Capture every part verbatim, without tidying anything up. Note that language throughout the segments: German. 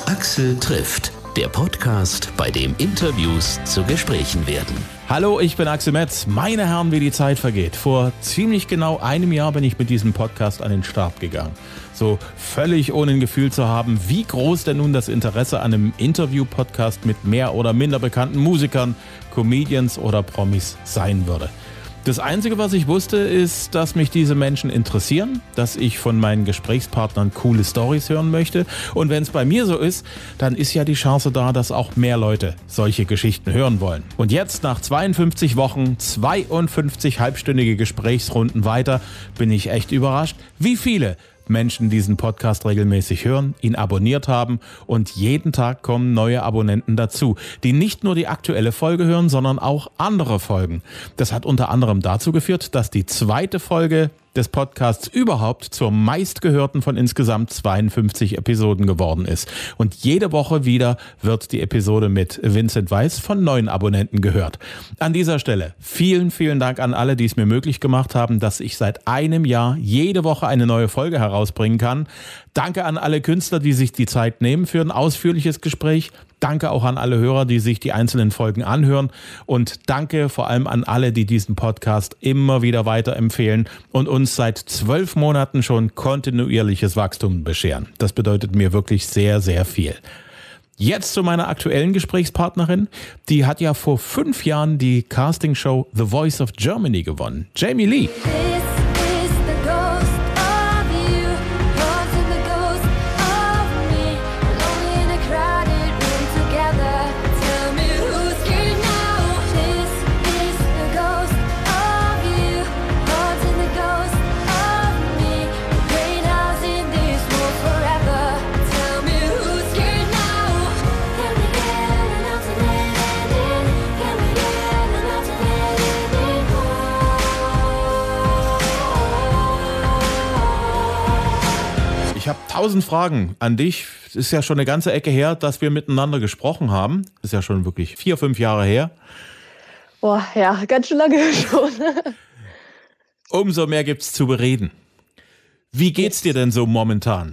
Axel trifft, der Podcast, bei dem Interviews zu Gesprächen werden. Hallo, ich bin Axel Metz. Meine Herren, wie die Zeit vergeht. Vor ziemlich genau einem Jahr bin ich mit diesem Podcast an den Start gegangen. So völlig ohne ein Gefühl zu haben, wie groß denn nun das Interesse an einem Interview-Podcast mit mehr oder minder bekannten Musikern, Comedians oder Promis sein würde. Das Einzige, was ich wusste, ist, dass mich diese Menschen interessieren, dass ich von meinen Gesprächspartnern coole Storys hören möchte. Und wenn es bei mir so ist, dann ist ja die Chance da, dass auch mehr Leute solche Geschichten hören wollen. Und jetzt, nach zweiundfünfzig Wochen, zweiundfünfzig halbstündige Gesprächsrunden weiter, bin ich echt überrascht, wie viele Menschen diesen Podcast regelmäßig hören, ihn abonniert haben und jeden Tag kommen neue Abonnenten dazu, die nicht nur die aktuelle Folge hören, sondern auch andere Folgen. Das hat unter anderem dazu geführt, dass die zweite Folge des Podcasts überhaupt zur meistgehörten von insgesamt zweiundfünfzig Episoden geworden ist. Und jede Woche wieder wird die Episode mit Vincent Weiss von neuen Abonnenten gehört. An dieser Stelle vielen, vielen Dank an alle, die es mir möglich gemacht haben, dass ich seit einem Jahr jede Woche eine neue Folge herausbringen kann. Danke an alle Künstler, die sich die Zeit nehmen für ein ausführliches Gespräch. Danke auch an alle Hörer, die sich die einzelnen Folgen anhören. Und danke vor allem an alle, die diesen Podcast immer wieder weiterempfehlen und uns seit zwölf Monaten schon kontinuierliches Wachstum bescheren. Das bedeutet mir wirklich sehr, sehr viel. Jetzt zu meiner aktuellen Gesprächspartnerin. Die hat ja vor fünf Jahren die Castingshow The Voice of Germany gewonnen. Jamie Lee. Ich habe tausend Fragen an dich. Es ist ja schon eine ganze Ecke her, dass wir miteinander gesprochen haben. Das ist ja schon wirklich vier, fünf Jahre her. Boah, ja, ganz schön lange schon. Umso mehr gibt's zu bereden. Wie geht's dir denn so momentan?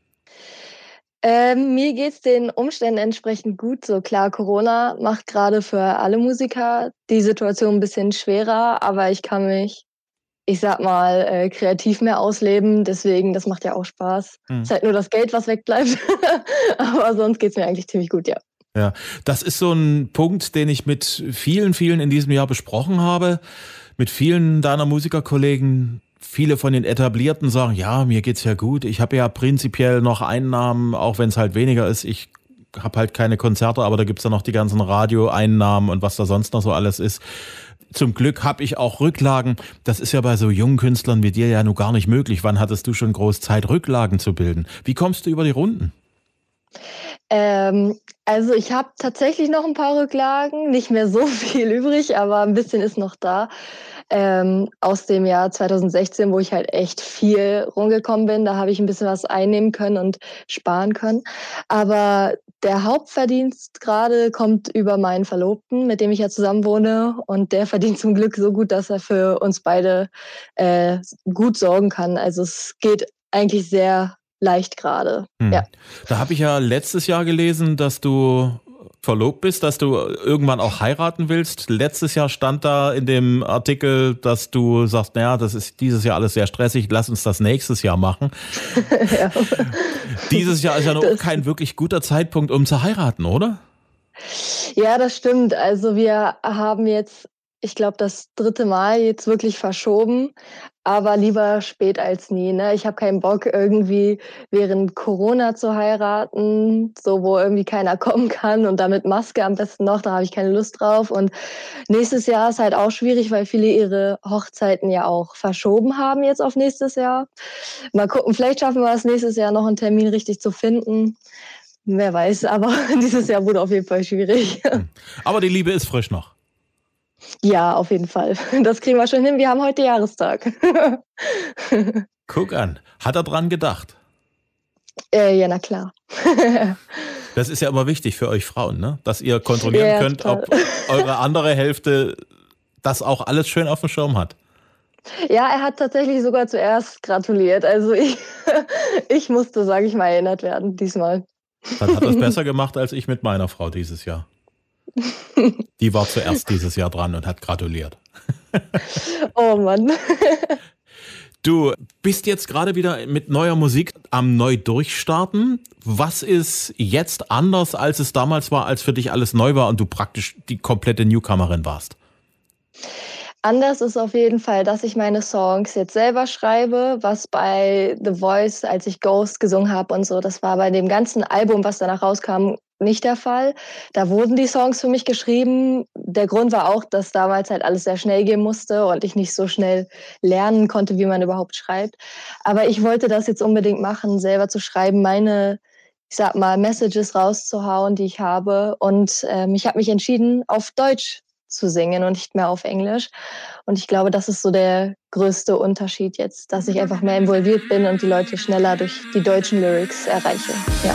Ähm, mir geht's den Umständen entsprechend gut. So klar, Corona macht gerade für alle Musiker die Situation ein bisschen schwerer, aber ich kann mich, ich sag mal, äh, kreativ mehr ausleben. Deswegen, das macht ja auch Spaß. Es hm. ist halt nur das Geld, was wegbleibt. Aber sonst geht's mir eigentlich ziemlich gut, ja. Ja, das ist so ein Punkt, den ich mit vielen, vielen in diesem Jahr besprochen habe. Mit vielen deiner Musikerkollegen. Viele von den Etablierten sagen, ja, mir geht's ja gut. Ich habe ja prinzipiell noch Einnahmen, auch wenn es halt weniger ist. Ich habe halt keine Konzerte, aber da gibt's ja noch die ganzen Radioeinnahmen und was da sonst noch so alles ist. Zum Glück habe ich auch Rücklagen. Das ist ja bei so jungen Künstlern wie dir ja nur gar nicht möglich. Wann hattest du schon groß Zeit, Rücklagen zu bilden? Wie kommst du über die Runden? Ähm, also ich habe tatsächlich noch ein paar Rücklagen, nicht mehr so viel übrig, aber ein bisschen ist noch da. Ähm, aus dem Jahr zweitausendsechzehn, wo ich halt echt viel rumgekommen bin. Da habe ich ein bisschen was einnehmen können und sparen können. Aber der Hauptverdienst gerade kommt über meinen Verlobten, mit dem ich ja zusammen wohne. Und der verdient zum Glück so gut, dass er für uns beide äh, gut sorgen kann. Also es geht eigentlich sehr leicht gerade. Hm. Ja. Da habe ich ja letztes Jahr gelesen, dass du verlobt bist, dass du irgendwann auch heiraten willst. Letztes Jahr stand da in dem Artikel, dass du sagst, naja, das ist dieses Jahr alles sehr stressig, lass uns das nächstes Jahr machen. Ja. Dieses Jahr ist ja noch das kein wirklich guter Zeitpunkt, um zu heiraten, oder? Ja, das stimmt. Also wir haben jetzt, ich glaube, das dritte Mal jetzt wirklich verschoben, aber lieber spät als nie. Ne? Ich habe keinen Bock, irgendwie während Corona zu heiraten, so wo irgendwie keiner kommen kann und damit Maske am besten noch, da habe ich keine Lust drauf. Und nächstes Jahr ist halt auch schwierig, weil viele ihre Hochzeiten ja auch verschoben haben jetzt auf nächstes Jahr. Mal gucken, vielleicht schaffen wir es nächstes Jahr noch einen Termin richtig zu finden. Wer weiß, aber dieses Jahr wurde auf jeden Fall schwierig. Aber die Liebe ist frisch noch. Ja, auf jeden Fall. Das kriegen wir schon hin. Wir haben heute Jahrestag. Guck an. Hat er dran gedacht? Äh, ja, na klar. Das ist ja immer wichtig für euch Frauen, ne? Dass ihr kontrollieren ja, könnt, total. ob eure andere Hälfte das auch alles schön auf dem Schirm hat. Ja, er hat tatsächlich sogar zuerst gratuliert. Also ich, ich musste, sage ich mal, erinnert werden diesmal. Dann hat das besser gemacht als ich mit meiner Frau dieses Jahr. Die war zuerst dieses Jahr dran und hat gratuliert. Oh Mann. Du bist jetzt gerade wieder mit neuer Musik am Neu-Durchstarten. Was ist jetzt anders, als es damals war, als für dich alles neu war und du praktisch die komplette Newcomerin warst? Anders ist auf jeden Fall, dass ich meine Songs jetzt selber schreibe, was bei The Voice, als ich Ghost gesungen habe und so, das war bei dem ganzen Album, was danach rauskam, nicht der Fall. Da wurden die Songs für mich geschrieben. Der Grund war auch, dass damals halt alles sehr schnell gehen musste und ich nicht so schnell lernen konnte, wie man überhaupt schreibt. Aber ich wollte das jetzt unbedingt machen, selber zu schreiben, meine, ich sag mal, Messages rauszuhauen, die ich habe. Und ähm, ich habe mich entschieden, auf Deutsch zu singen und nicht mehr auf Englisch. Und ich glaube, das ist so der größte Unterschied jetzt, dass ich einfach mehr involviert bin und die Leute schneller durch die deutschen Lyrics erreiche. Ja.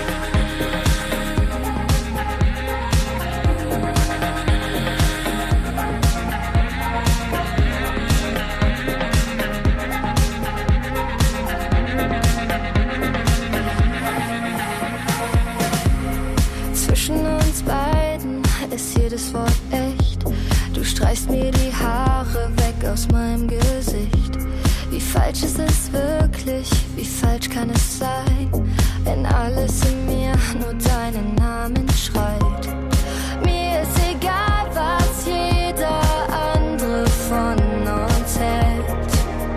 Zwischen uns beiden ist jedes Wort echt. Du streichst mir die Haare weg aus meinem Gesicht. Wie falsch ist es wirklich? Wie falsch kann es sein, wenn alles in mir nur deinen Namen schreit? Mir ist egal, was jeder andere von uns hält.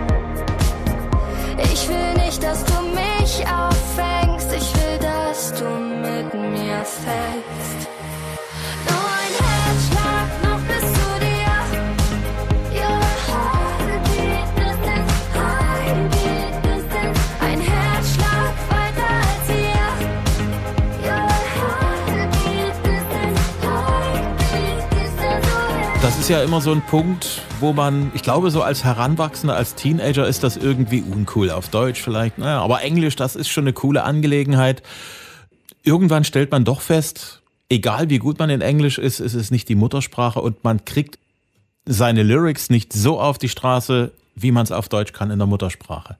Ich will nicht, dass du mich auffängst. Ich will, dass du mit mir fällst. Nur ein Herzschlag noch bis zu dir. Your heartbeat distance, heartbeat distance. Ein Herzschlag weiter als ihr. Your heartbeat distance, heartbeat distance. Das ist ja immer so ein Punkt, wo man, ich glaube, so als Heranwachsender, als Teenager ist das irgendwie uncool. Auf Deutsch vielleicht, naja, aber Englisch, das ist schon eine coole Angelegenheit. Irgendwann stellt man doch fest, egal wie gut man in Englisch ist, ist es nicht die Muttersprache und man kriegt seine Lyrics nicht so auf die Straße, wie man es auf Deutsch kann in der Muttersprache.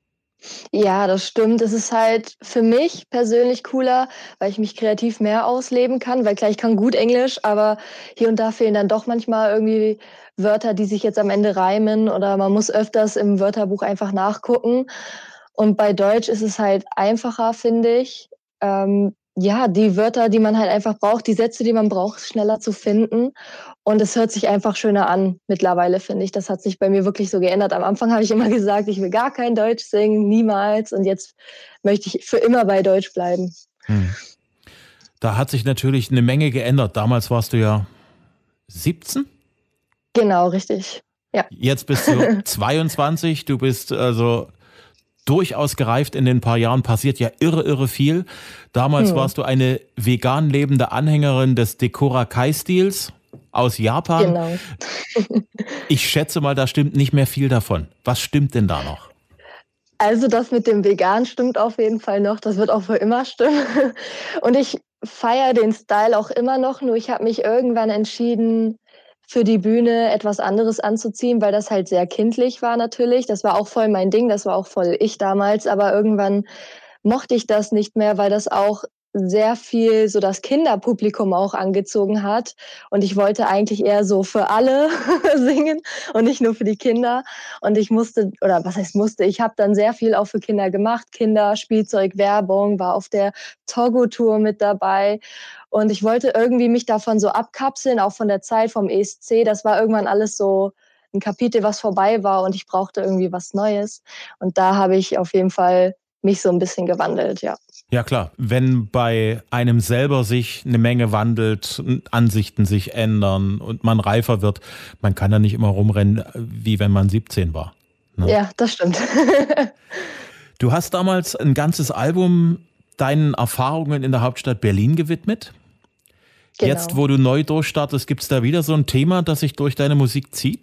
Ja, das stimmt. Es ist halt für mich persönlich cooler, weil ich mich kreativ mehr ausleben kann, weil klar, ich kann gut Englisch, aber hier und da fehlen dann doch manchmal irgendwie Wörter, die sich jetzt am Ende reimen oder man muss öfters im Wörterbuch einfach nachgucken. Und bei Deutsch ist es halt einfacher, finde ich. Ähm, ja, die Wörter, die man halt einfach braucht, die Sätze, die man braucht, schneller zu finden. Und es hört sich einfach schöner an mittlerweile, finde ich. Das hat sich bei mir wirklich so geändert. Am Anfang habe ich immer gesagt, ich will gar kein Deutsch singen, niemals. Und jetzt möchte ich für immer bei Deutsch bleiben. Hm. Da hat sich natürlich eine Menge geändert. Damals warst du ja siebzehn? Genau, richtig. Ja. Jetzt bist du zweiundzwanzig. Du bist also durchaus gereift in den paar Jahren, passiert ja irre, irre viel. Damals hm. warst du eine vegan lebende Anhängerin des Decora Kai-Stils aus Japan. Genau. Ich schätze mal, da stimmt nicht mehr viel davon. Was stimmt denn da noch? Also das mit dem Vegan stimmt auf jeden Fall noch. Das wird auch für immer stimmen. Und ich feiere den Style auch immer noch. Nur ich habe mich irgendwann entschieden, für die Bühne etwas anderes anzuziehen, weil das halt sehr kindlich war natürlich. Das war auch voll mein Ding, das war auch voll ich damals. Aber irgendwann mochte ich das nicht mehr, weil das auch sehr viel so das Kinderpublikum auch angezogen hat. Und ich wollte eigentlich eher so für alle singen und nicht nur für die Kinder. Und ich musste, oder was heißt musste, ich habe dann sehr viel auch für Kinder gemacht. Kinder, Spielzeug, Werbung, war auf der Togo-Tour mit dabei. Und ich wollte irgendwie mich davon so abkapseln, auch von der Zeit vom E S C. Das war irgendwann alles so ein Kapitel, was vorbei war und ich brauchte irgendwie was Neues. Und da habe ich auf jeden Fall mich so ein bisschen gewandelt, ja. Ja klar, wenn bei einem selber sich eine Menge wandelt, Ansichten sich ändern und man reifer wird, man kann da nicht immer rumrennen, wie wenn man siebzehn war. Ne? Ja, das stimmt. Du hast damals ein ganzes Album deinen Erfahrungen in der Hauptstadt Berlin gewidmet. Genau. Jetzt, wo du neu durchstartest, gibt es da wieder so ein Thema, das sich durch deine Musik zieht?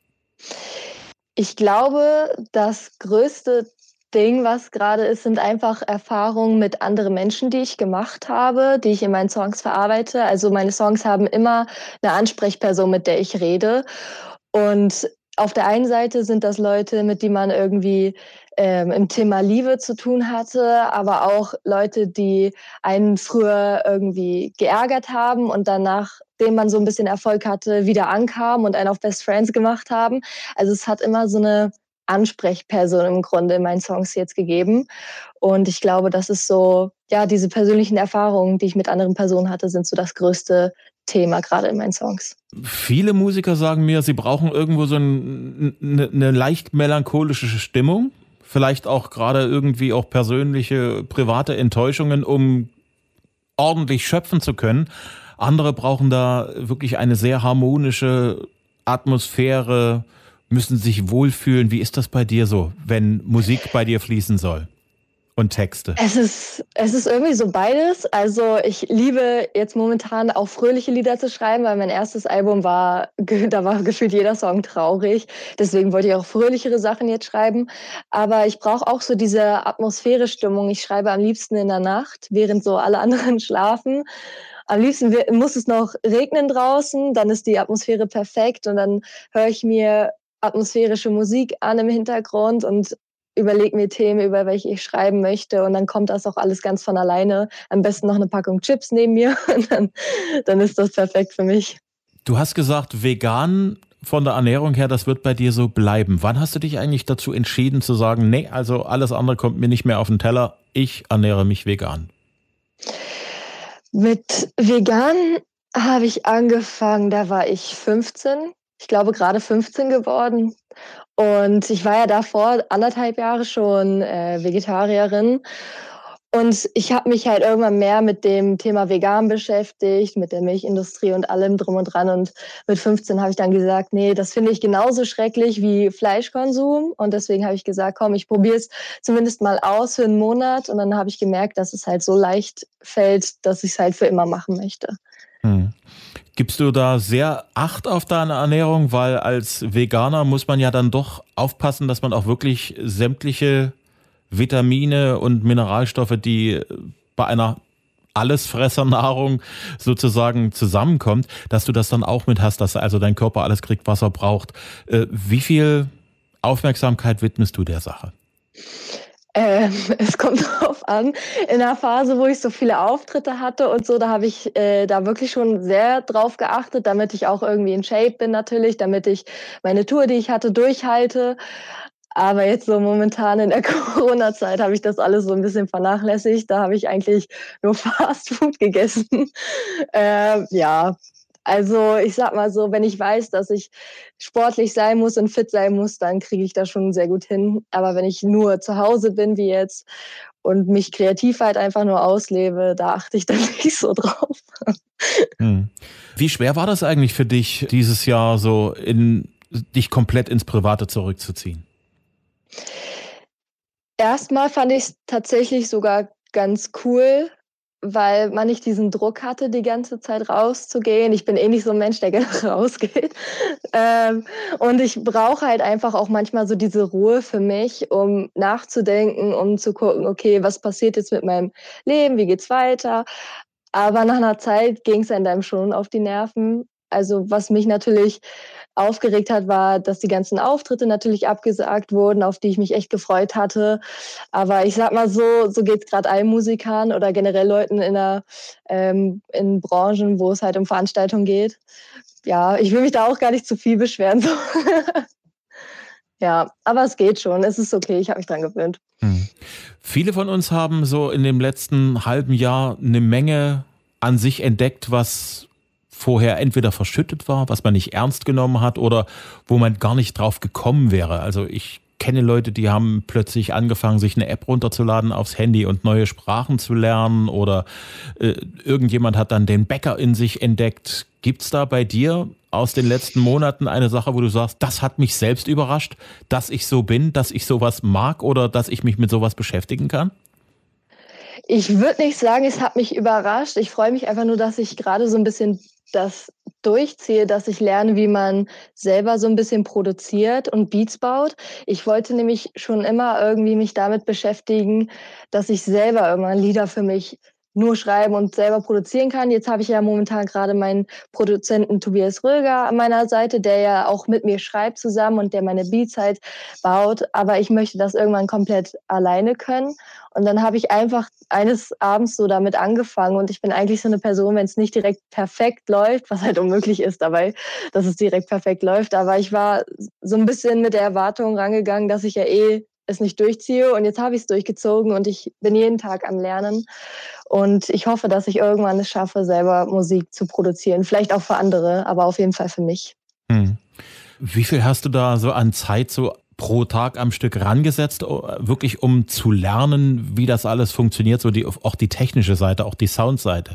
Ich glaube, das größte Ding, was gerade ist, sind einfach Erfahrungen mit anderen Menschen, die ich gemacht habe, die ich in meinen Songs verarbeite. Also meine Songs haben immer eine Ansprechperson, mit der ich rede. Und auf der einen Seite sind das Leute, mit denen man irgendwie ähm, im Thema Liebe zu tun hatte, aber auch Leute, die einen früher irgendwie geärgert haben und danach, nachdem man so ein bisschen Erfolg hatte, wieder ankamen und einen auf Best Friends gemacht haben. Also es hat immer so eine Ansprechperson im Grunde in meinen Songs jetzt gegeben. Und ich glaube, das ist so, ja, diese persönlichen Erfahrungen, die ich mit anderen Personen hatte, sind so das größte Thema gerade in meinen Songs. Viele Musiker sagen mir, sie brauchen irgendwo so ein, eine, eine leicht melancholische Stimmung. Vielleicht auch gerade irgendwie auch persönliche, private Enttäuschungen, um ordentlich schöpfen zu können. Andere brauchen da wirklich eine sehr harmonische Atmosphäre, müssen sich wohlfühlen. Wie ist das bei dir so, wenn Musik bei dir fließen soll? Und Texte? Es ist, es ist irgendwie so beides. Also ich liebe jetzt momentan auch fröhliche Lieder zu schreiben, weil mein erstes Album war, da war gefühlt jeder Song traurig. Deswegen wollte ich auch fröhlichere Sachen jetzt schreiben. Aber ich brauche auch so diese Atmosphäre-Stimmung. Ich schreibe am liebsten in der Nacht, während so alle anderen schlafen. Am liebsten muss es noch regnen draußen, dann ist die Atmosphäre perfekt und dann höre ich mir atmosphärische Musik an im Hintergrund und überlege mir Themen, über welche ich schreiben möchte und dann kommt das auch alles ganz von alleine. Am besten noch eine Packung Chips neben mir und dann, dann ist das perfekt für mich. Du hast gesagt, vegan von der Ernährung her, das wird bei dir so bleiben. Wann hast du dich eigentlich dazu entschieden zu sagen, nee, also alles andere kommt mir nicht mehr auf den Teller, ich ernähre mich vegan? Mit vegan habe ich angefangen, da war ich fünfzehn. Ich glaube, gerade fünfzehn geworden. Und ich war ja davor anderthalb Jahre schon äh, Vegetarierin. Und ich habe mich halt irgendwann mehr mit dem Thema vegan beschäftigt, mit der Milchindustrie und allem drum und dran. Und mit fünfzehn habe ich dann gesagt, nee, das finde ich genauso schrecklich wie Fleischkonsum. Und deswegen habe ich gesagt, komm, ich probiere es zumindest mal aus für einen Monat. Und dann habe ich gemerkt, dass es halt so leicht fällt, dass ich es halt für immer machen möchte. Hm. Gibst du da sehr Acht auf deine Ernährung? Weil als Veganer muss man ja dann doch aufpassen, dass man auch wirklich sämtliche Vitamine und Mineralstoffe, die bei einer Allesfressernahrung sozusagen zusammenkommt, dass du das dann auch mit hast, dass also dein Körper alles kriegt, was er braucht. Wie viel Aufmerksamkeit widmest du der Sache? Ähm, es kommt drauf an. In der Phase, wo ich so viele Auftritte hatte und so, da habe ich äh, da wirklich schon sehr drauf geachtet, damit ich auch irgendwie in Shape bin natürlich, damit ich meine Tour, die ich hatte, durchhalte. Aber jetzt so momentan in der Corona-Zeit habe ich das alles so ein bisschen vernachlässigt. Da habe ich eigentlich nur Fast Food gegessen. äh, ja, also ich sag mal so, wenn ich weiß, dass ich sportlich sein muss und fit sein muss, dann kriege ich das schon sehr gut hin. Aber wenn ich nur zu Hause bin wie jetzt und mich kreativ halt einfach nur auslebe, da achte ich dann nicht so drauf. Hm. Wie schwer war das eigentlich für dich, dieses Jahr so in dich komplett ins Private zurückzuziehen? Erstmal fand ich es tatsächlich sogar ganz cool, weil man nicht diesen Druck hatte, die ganze Zeit rauszugehen. Ich bin eh nicht so ein Mensch, der gerne rausgeht. Ähm, und ich brauche halt einfach auch manchmal so diese Ruhe für mich, um nachzudenken, um zu gucken, okay, was passiert jetzt mit meinem Leben, wie geht's weiter? Aber nach einer Zeit ging es einem schon auf die Nerven. Also was mich natürlich aufgeregt hat, war, dass die ganzen Auftritte natürlich abgesagt wurden, auf die ich mich echt gefreut hatte. Aber ich sag mal so, so geht's gerade allen Musikern oder generell Leuten in, der, ähm, in Branchen, wo es halt um Veranstaltungen geht. Ja, ich will mich da auch gar nicht zu viel beschweren. So. Ja, aber es geht schon. Es ist okay, ich habe mich dran gewöhnt. Hm. Viele von uns haben so in dem letzten halben Jahr eine Menge an sich entdeckt, was vorher entweder verschüttet war, was man nicht ernst genommen hat oder wo man gar nicht drauf gekommen wäre. Also ich kenne Leute, die haben plötzlich angefangen, sich eine App runterzuladen aufs Handy und neue Sprachen zu lernen oder äh, irgendjemand hat dann den Bäcker in sich entdeckt. Gibt's da bei dir aus den letzten Monaten eine Sache, wo du sagst, das hat mich selbst überrascht, dass ich so bin, dass ich sowas mag oder dass ich mich mit sowas beschäftigen kann? Ich würde nicht sagen, es hat mich überrascht. Ich freue mich einfach nur, dass ich gerade so ein bisschen das durchziehe, dass ich lerne, wie man selber so ein bisschen produziert und Beats baut. Ich wollte nämlich schon immer irgendwie mich damit beschäftigen, dass ich selber irgendwann Lieder für mich nur schreiben und selber produzieren kann. Jetzt habe ich ja momentan gerade meinen Produzenten Tobias Röger an meiner Seite, der ja auch mit mir schreibt zusammen und der meine Beats halt baut. Aber ich möchte das irgendwann komplett alleine können. Und dann habe ich einfach eines Abends so damit angefangen. Und ich bin eigentlich so eine Person, wenn es nicht direkt perfekt läuft, was halt unmöglich ist dabei, dass es direkt perfekt läuft. Aber ich war so ein bisschen mit der Erwartung rangegangen, dass ich ja eh es nicht durchziehe. Und jetzt habe ich es durchgezogen und ich bin jeden Tag am Lernen. Und ich hoffe, dass ich irgendwann es schaffe, selber Musik zu produzieren. Vielleicht auch für andere, aber auf jeden Fall für mich. Hm. Wie viel hast du da so an Zeit so pro Tag am Stück rangesetzt, wirklich um zu lernen, wie das alles funktioniert, so die, auch die technische Seite, auch die Soundseite?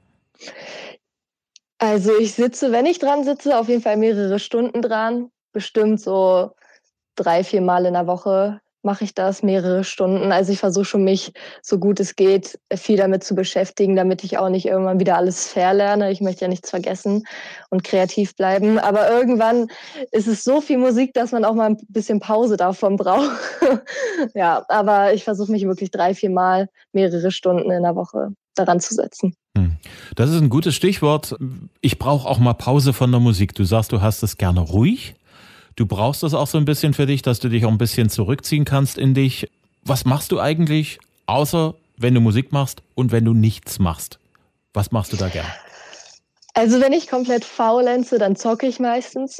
Also ich sitze, wenn ich dran sitze, auf jeden Fall mehrere Stunden dran. Bestimmt so drei, vier Mal in der Woche mache ich das, mehrere Stunden. Also ich versuche schon, mich so gut es geht, viel damit zu beschäftigen, damit ich auch nicht irgendwann wieder alles verlerne. Ich möchte ja nichts vergessen und kreativ bleiben. Aber irgendwann ist es so viel Musik, dass man auch mal ein bisschen Pause davon braucht. Ja, aber ich versuche mich wirklich drei, vier Mal mehrere Stunden in der Woche daran zu setzen. Das ist ein gutes Stichwort. Ich brauche auch mal Pause von der Musik. Du sagst, du hast es gerne ruhig. Du brauchst das auch so ein bisschen für dich, dass du dich auch ein bisschen zurückziehen kannst in dich. Was machst du eigentlich, außer wenn du Musik machst und wenn du nichts machst? Was machst du da gern? Also wenn ich komplett faulenze, dann zocke ich meistens.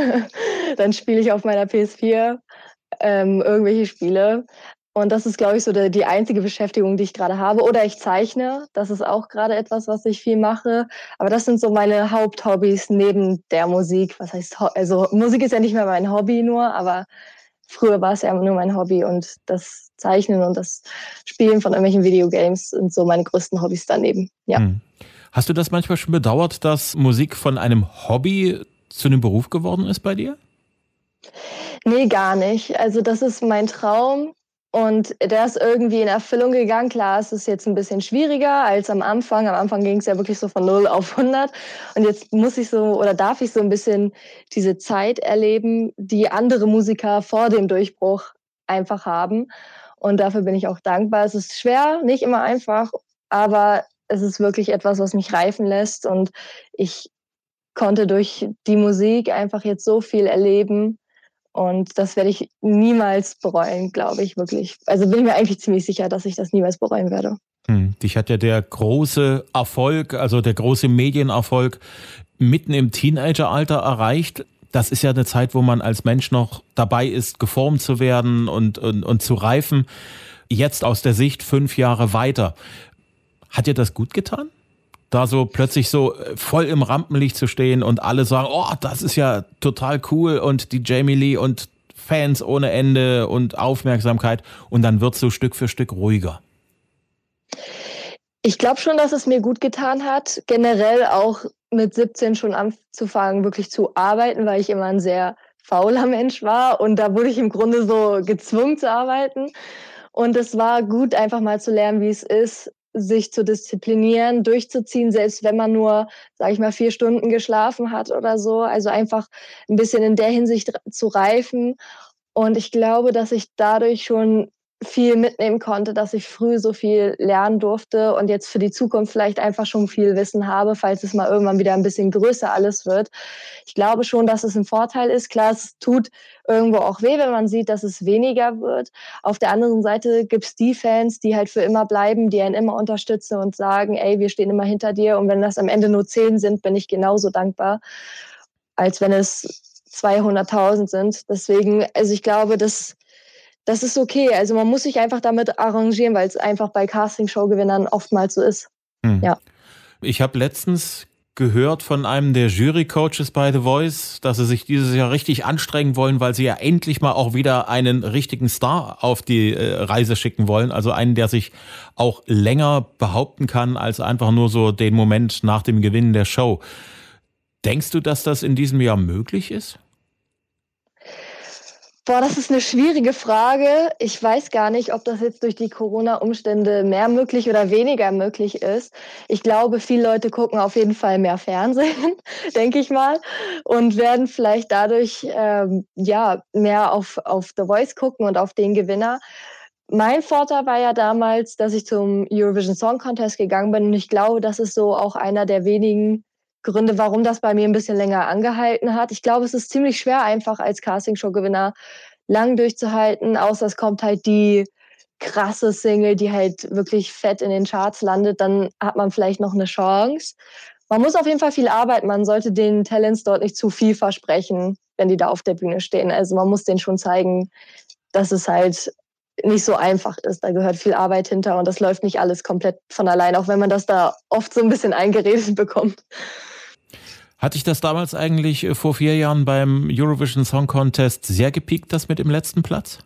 Dann spiele ich auf meiner P S vier ähm, irgendwelche Spiele. Und das ist, glaube ich, so die, die einzige Beschäftigung, die ich gerade habe. Oder ich zeichne. Das ist auch gerade etwas, was ich viel mache. Aber das sind so meine Haupthobbys neben der Musik. Was heißt, also Musik ist ja nicht mehr mein Hobby nur, aber früher war es ja nur mein Hobby. Und das Zeichnen und das Spielen von irgendwelchen Videogames sind so meine größten Hobbys daneben. Ja. Hm. Hast du das manchmal schon bedauert, dass Musik von einem Hobby zu einem Beruf geworden ist bei dir? Nee, gar nicht. Also das ist mein Traum. Und der ist irgendwie in Erfüllung gegangen. Klar, es ist jetzt ein bisschen schwieriger als am Anfang. Am Anfang ging es ja wirklich so von null auf hundert. Und jetzt muss ich so oder darf ich so ein bisschen diese Zeit erleben, die andere Musiker vor dem Durchbruch einfach haben. Und dafür bin ich auch dankbar. Es ist schwer, nicht immer einfach, aber es ist wirklich etwas, was mich reifen lässt. Und ich konnte durch die Musik einfach jetzt so viel erleben. Und das werde ich niemals bereuen, glaube ich wirklich. Also bin ich mir eigentlich ziemlich sicher, dass ich das niemals bereuen werde. Hm. Dich hat ja der große Erfolg, also der große Medienerfolg mitten im Teenageralter erreicht. Das ist ja eine Zeit, wo man als Mensch noch dabei ist, geformt zu werden und, und, und zu reifen. Jetzt aus der Sicht fünf Jahre weiter. Hat dir das gut getan? Da so plötzlich so voll im Rampenlicht zu stehen und alle sagen, oh, das ist ja total cool und die Jamie Lee und Fans ohne Ende und Aufmerksamkeit und dann wird es so Stück für Stück ruhiger. Ich glaube schon, dass es mir gut getan hat, generell auch mit siebzehn schon anzufangen, wirklich zu arbeiten, weil ich immer ein sehr fauler Mensch war und da wurde ich im Grunde so gezwungen zu arbeiten und es war gut, einfach mal zu lernen, wie es ist, sich zu disziplinieren, durchzuziehen, selbst wenn man nur, sage ich mal, vier Stunden geschlafen hat oder so. Also einfach ein bisschen in der Hinsicht zu reifen. Und ich glaube, dass ich dadurch schon viel mitnehmen konnte, dass ich früh so viel lernen durfte und jetzt für die Zukunft vielleicht einfach schon viel Wissen habe, falls es mal irgendwann wieder ein bisschen größer alles wird. Ich glaube schon, dass es ein Vorteil ist. Klar, es tut irgendwo auch weh, wenn man sieht, dass es weniger wird. Auf der anderen Seite gibt es die Fans, die halt für immer bleiben, die einen immer unterstützen und sagen, ey, wir stehen immer hinter dir. Und wenn das am Ende nur zehn sind, bin ich genauso dankbar, als wenn es zweihunderttausend sind. Deswegen, also ich glaube, dass das ist okay. Also man muss sich einfach damit arrangieren, weil es einfach bei Castingshow-Gewinnern oftmals so ist. Hm. Ja. Ich habe letztens gehört von einem der Jury-Coaches bei The Voice, dass sie sich dieses Jahr richtig anstrengen wollen, weil sie ja endlich mal auch wieder einen richtigen Star auf die äh, Reise schicken wollen. Also einen, der sich auch länger behaupten kann, als einfach nur so den Moment nach dem Gewinnen der Show. Denkst du, dass das in diesem Jahr möglich ist? Boah, das ist eine schwierige Frage. Ich weiß gar nicht, ob das jetzt durch die Corona-Umstände mehr möglich oder weniger möglich ist. Ich glaube, viele Leute gucken auf jeden Fall mehr Fernsehen, denke ich mal, und werden vielleicht dadurch ähm, ja mehr auf, auf The Voice gucken und auf den Gewinner. Mein Vorteil war ja damals, dass ich zum Eurovision Song Contest gegangen bin und ich glaube, das ist so auch einer der wenigen Gründe, warum das bei mir ein bisschen länger angehalten hat. Ich glaube, es ist ziemlich schwer, einfach als Castingshow-Gewinner lang durchzuhalten, außer es kommt halt die krasse Single, die halt wirklich fett in den Charts landet, dann hat man vielleicht noch eine Chance. Man muss auf jeden Fall viel arbeiten, man sollte den Talents dort nicht zu viel versprechen, wenn die da auf der Bühne stehen. Also man muss denen schon zeigen, dass es halt nicht so einfach ist. Da gehört viel Arbeit hinter und das läuft nicht alles komplett von allein, auch wenn man das da oft so ein bisschen eingeredet bekommt. Hat dich das damals eigentlich vor vier Jahren beim Eurovision Song Contest sehr gepiekt, das mit dem letzten Platz?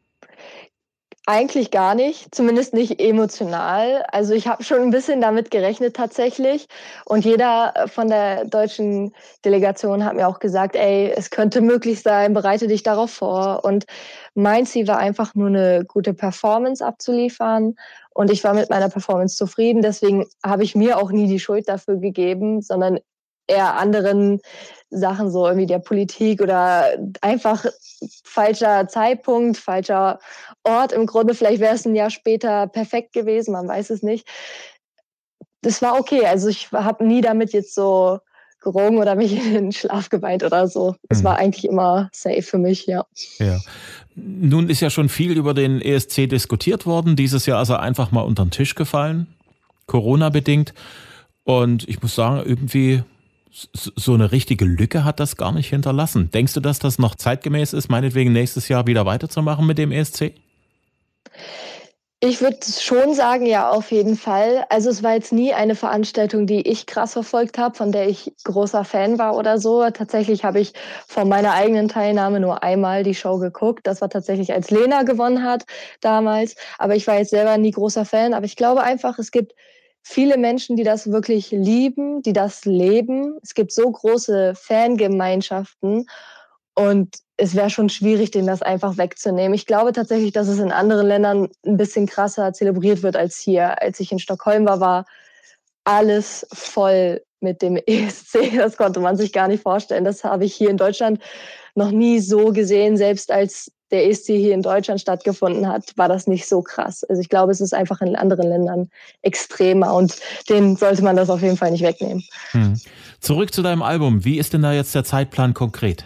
Eigentlich gar nicht, zumindest nicht emotional. Also ich habe schon ein bisschen damit gerechnet tatsächlich. Und jeder von der deutschen Delegation hat mir auch gesagt, ey, es könnte möglich sein, bereite dich darauf vor. Und mein Ziel war einfach nur eine gute Performance abzuliefern. Und ich war mit meiner Performance zufrieden. Deswegen habe ich mir auch nie die Schuld dafür gegeben, sondern eher anderen Sachen, so irgendwie der Politik oder einfach falscher Zeitpunkt, falscher Ort. Im Grunde, vielleicht wäre es ein Jahr später perfekt gewesen, man weiß es nicht. Das war okay, also ich habe nie damit jetzt so gerungen oder mich in den Schlaf geweint oder so. Es war eigentlich immer safe für mich, ja. Ja. Nun ist ja schon viel über den E S C diskutiert worden. Dieses Jahr ist er einfach mal unter den Tisch gefallen, Corona-bedingt. Und ich muss sagen, irgendwie so eine richtige Lücke hat das gar nicht hinterlassen. Denkst du, dass das noch zeitgemäß ist, meinetwegen nächstes Jahr wieder weiterzumachen mit dem E S C? Ich würde schon sagen, ja, auf jeden Fall. Also es war jetzt nie eine Veranstaltung, die ich krass verfolgt habe, von der ich großer Fan war oder so. Tatsächlich habe ich von meiner eigenen Teilnahme nur einmal die Show geguckt. Das war tatsächlich, als Lena gewonnen hat damals. Aber ich war jetzt selber nie großer Fan. Aber ich glaube einfach, es gibt viele Menschen, die das wirklich lieben, die das leben. Es gibt so große Fangemeinschaften und es wäre schon schwierig, denen das einfach wegzunehmen. Ich glaube tatsächlich, dass es in anderen Ländern ein bisschen krasser zelebriert wird als hier. Als ich in Stockholm war, war alles voll mit dem E S C. Das konnte man sich gar nicht vorstellen. Das habe ich hier in Deutschland noch nie so gesehen. Selbst als der E S C hier in Deutschland stattgefunden hat, war das nicht so krass. Also ich glaube, es ist einfach in anderen Ländern extremer und denen sollte man das auf jeden Fall nicht wegnehmen. Hm. Zurück zu deinem Album. Wie ist denn da jetzt der Zeitplan konkret?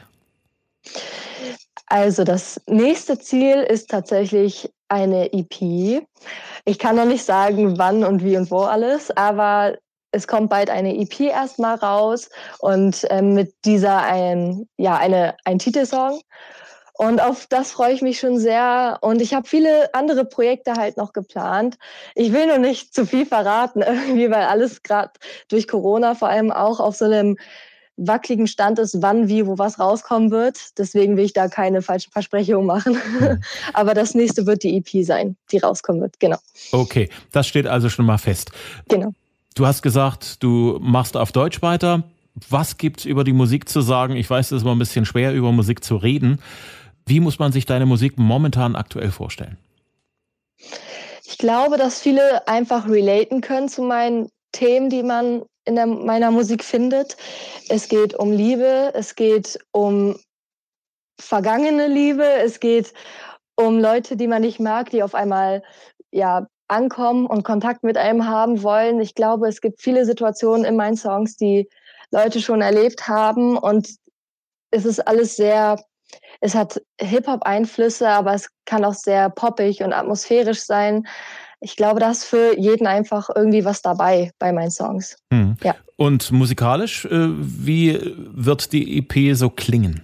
Also das nächste Ziel ist tatsächlich eine E P. Ich kann noch nicht sagen, wann und wie und wo alles, aber es kommt bald eine E P erstmal raus und äh, mit dieser ein, ja, eine, ein Titelsong. Und auf das freue ich mich schon sehr. Und ich habe viele andere Projekte halt noch geplant. Ich will nur nicht zu viel verraten, irgendwie, weil alles gerade durch Corona vor allem auch auf so einem wackeligen Stand ist, wann, wie, wo was rauskommen wird. Deswegen will ich da keine falschen Versprechungen machen. Mhm. Aber das nächste wird die E P sein, die rauskommen wird, genau. Okay, das steht also schon mal fest. Genau. Du hast gesagt, du machst auf Deutsch weiter. Was gibt's über die Musik zu sagen? Ich weiß, es ist immer ein bisschen schwer, über Musik zu reden. Wie muss man sich deine Musik momentan aktuell vorstellen? Ich glaube, dass viele einfach relaten können zu meinen Themen, die man in der, meiner Musik findet. Es geht um Liebe, es geht um vergangene Liebe, es geht um Leute, die man nicht mag, die auf einmal ja ankommen und Kontakt mit einem haben wollen. Ich glaube, es gibt viele Situationen in meinen Songs, die Leute schon erlebt haben und es ist alles sehr... Es hat Hip-Hop-Einflüsse, aber es kann auch sehr poppig und atmosphärisch sein. Ich glaube, da ist für jeden einfach irgendwie was dabei bei meinen Songs. Hm. Ja. Und musikalisch, wie wird die E P so klingen?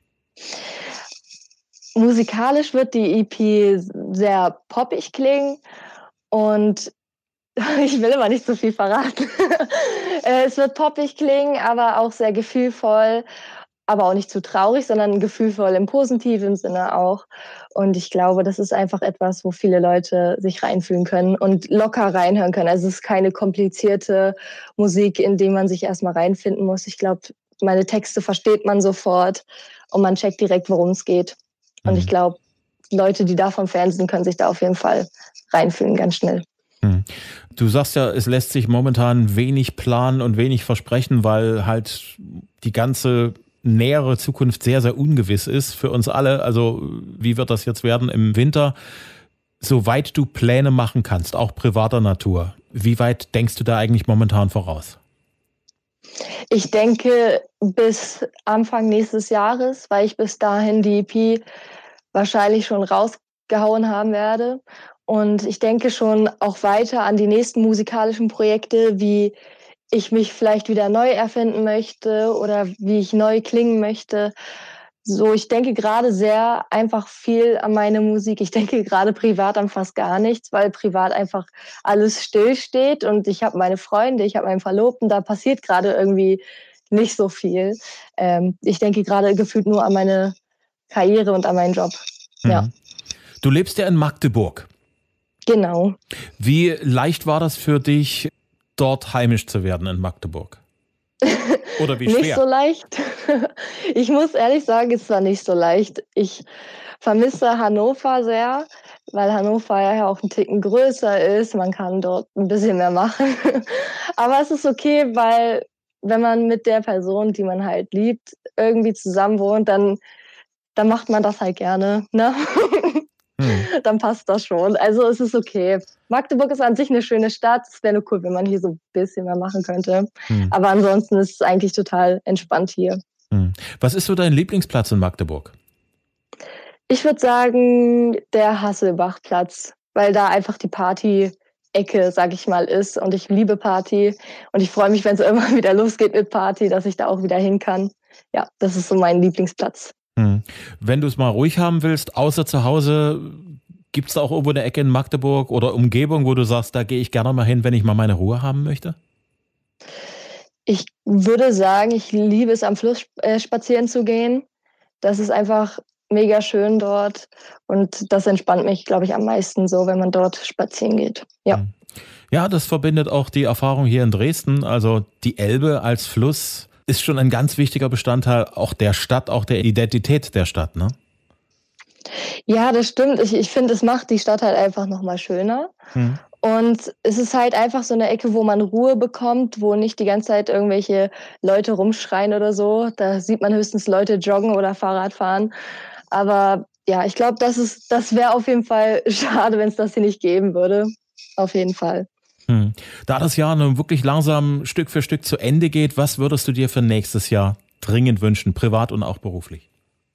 Musikalisch wird die E P sehr poppig klingen und ich will immer nicht so viel verraten. Es wird poppig klingen, aber auch sehr gefühlvoll. Aber auch nicht zu traurig, sondern gefühlvoll im positiven Sinne auch. Und ich glaube, das ist einfach etwas, wo viele Leute sich reinfühlen können und locker reinhören können. Also es ist keine komplizierte Musik, in die man sich erstmal reinfinden muss. Ich glaube, meine Texte versteht man sofort und man checkt direkt, worum es geht. Und ich glaube, Leute, die davon Fan sind, können sich da auf jeden Fall reinfühlen, ganz schnell. Du sagst ja, es lässt sich momentan wenig planen und wenig versprechen, weil halt die ganze nähere Zukunft sehr, sehr ungewiss ist für uns alle. Also wie wird das jetzt werden im Winter? soweit du Pläne machen kannst, auch privater Natur, wie weit denkst du da eigentlich momentan voraus? Ich denke bis Anfang nächstes Jahres, weil ich bis dahin die E P wahrscheinlich schon rausgehauen haben werde. Und ich denke schon auch weiter an die nächsten musikalischen Projekte, wie ich mich vielleicht wieder neu erfinden möchte oder wie ich neu klingen möchte. So, ich denke gerade sehr einfach viel an meine Musik. Ich denke gerade privat an fast gar nichts, weil privat einfach alles stillsteht und ich habe meine Freunde, ich habe meinen Verlobten, da passiert gerade irgendwie nicht so viel. Ähm, ich denke gerade gefühlt nur an meine Karriere und an meinen Job. Mhm. Ja. Du lebst ja in Magdeburg. Genau. Wie leicht war das für dich, dort heimisch zu werden in Magdeburg? Oder wie schwer? Nicht so leicht. Ich muss ehrlich sagen, es war nicht so leicht. Ich vermisse Hannover sehr, weil Hannover ja auch ein Ticken größer ist. Man kann dort ein bisschen mehr machen. Aber es ist okay, weil wenn man mit der Person, die man halt liebt, irgendwie zusammen wohnt, dann, dann macht man das halt gerne. Ne? Hm. Dann passt das schon. Also es ist okay. Magdeburg ist an sich eine schöne Stadt. Es wäre nur cool, wenn man hier so ein bisschen mehr machen könnte. Hm. Aber ansonsten ist es eigentlich total entspannt hier. Hm. Was ist so dein Lieblingsplatz in Magdeburg? Ich würde sagen, der Hasselbachplatz, weil da einfach die Party-Ecke, sag ich mal, ist. Und ich liebe Party. Und ich freue mich, wenn es irgendwann wieder losgeht mit Party, dass ich da auch wieder hin kann. Ja, das ist so mein Lieblingsplatz. Hm. Wenn du es mal ruhig haben willst, außer zu Hause, gibt es da auch irgendwo eine Ecke in Magdeburg oder Umgebung, wo du sagst, da gehe ich gerne mal hin, wenn ich mal meine Ruhe haben möchte? Ich würde sagen, ich liebe es, am Fluss äh, spazieren zu gehen. Das ist einfach mega schön dort und das entspannt mich, glaube ich, am meisten so, wenn man dort spazieren geht. Ja. Ja, das verbindet auch die Erfahrung hier in Dresden. Also die Elbe als Fluss ist schon ein ganz wichtiger Bestandteil auch der Stadt, auch der Identität der Stadt, ne? Ja, das stimmt. Ich, ich finde, es macht die Stadt halt einfach nochmal schöner. Hm. Und es ist halt einfach so eine Ecke, wo man Ruhe bekommt, wo nicht die ganze Zeit irgendwelche Leute rumschreien oder so. Da sieht man höchstens Leute joggen oder Fahrrad fahren. Aber ja, ich glaube, das ist, das wäre auf jeden Fall schade, wenn es das hier nicht geben würde. Auf jeden Fall. Hm. Da das Jahr nun wirklich langsam Stück für Stück zu Ende geht, was würdest du dir für nächstes Jahr dringend wünschen, privat und auch beruflich?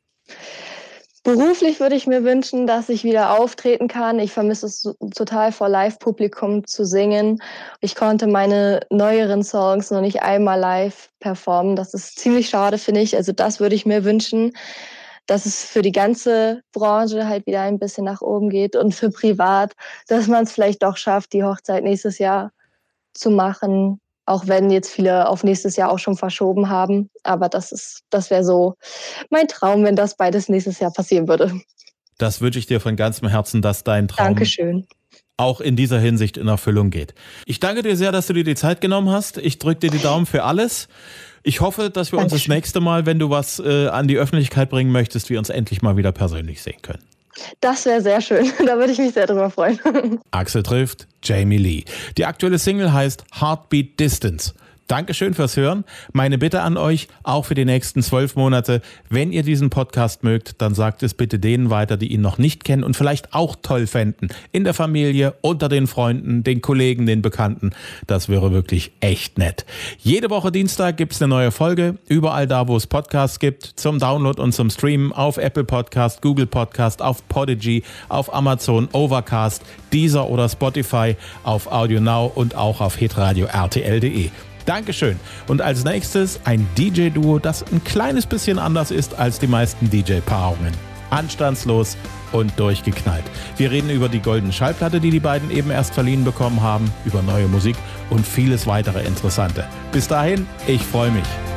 Beruflich würde ich mir wünschen, dass ich wieder auftreten kann. Ich vermisse es total, vor Live-Publikum zu singen. Ich konnte meine neueren Songs noch nicht einmal live performen. Das ist ziemlich schade, finde ich. Also das würde ich mir wünschen, dass es für die ganze Branche halt wieder ein bisschen nach oben geht und für privat, dass man es vielleicht doch schafft, die Hochzeit nächstes Jahr zu machen, auch wenn jetzt viele auf nächstes Jahr auch schon verschoben haben. Aber das ist, das wäre so mein Traum, wenn das beides nächstes Jahr passieren würde. Das wünsche ich dir von ganzem Herzen, dass dein Traum Dankeschön. auch in dieser Hinsicht in Erfüllung geht. Ich danke dir sehr, dass du dir die Zeit genommen hast. Ich drücke dir die Daumen für alles. Ich hoffe, dass wir uns das nächste Mal, wenn du was äh, an die Öffentlichkeit bringen möchtest, wir uns endlich mal wieder persönlich sehen können. Das wäre sehr schön. Da würde ich mich sehr drüber freuen. Axel trifft Jamie Lee. Die aktuelle Single heißt Heartbeat Distance. Dankeschön fürs Hören. Meine Bitte an euch, auch für die nächsten zwölf Monate, wenn ihr diesen Podcast mögt, dann sagt es bitte denen weiter, die ihn noch nicht kennen und vielleicht auch toll fänden. In der Familie, unter den Freunden, den Kollegen, den Bekannten. Das wäre wirklich echt nett. Jede Woche Dienstag gibt's eine neue Folge. Überall da, wo es Podcasts gibt, zum Download und zum Streamen auf Apple Podcast, Google Podcast, auf Podigy, auf Amazon, Overcast, Deezer oder Spotify, auf Audio Now und auch auf hitradio r t l punkt d e. Dankeschön. Und als nächstes ein D J-Duo, das ein kleines bisschen anders ist als die meisten D J-Paarungen. Anstandslos und durchgeknallt. Wir reden über die goldene Schallplatte, die die beiden eben erst verliehen bekommen haben, über neue Musik und vieles weitere Interessante. Bis dahin, ich freue mich.